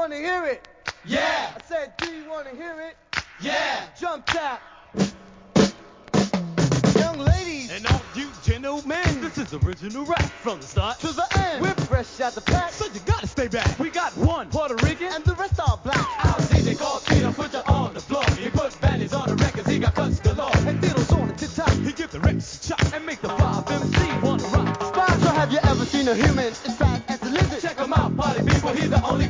wanna hear it? Yeah. I said, do you wanna hear it? Yeah. Jump tap. Young ladies And all you gentlemen, this is original rap from the start to the end. We're fresh out the pack, so you gotta stay back. We got one Puerto Rican and the rest are black. Our DJ called Peter, put you on the floor. He put baddies on the records, he got cuts galore. And Diddle's on the tip-top. he give the records a chop and make the 5 MC wanna rock. Sponsor, have you ever seen a human as fat as a lizard? Check him out, party people, he's the only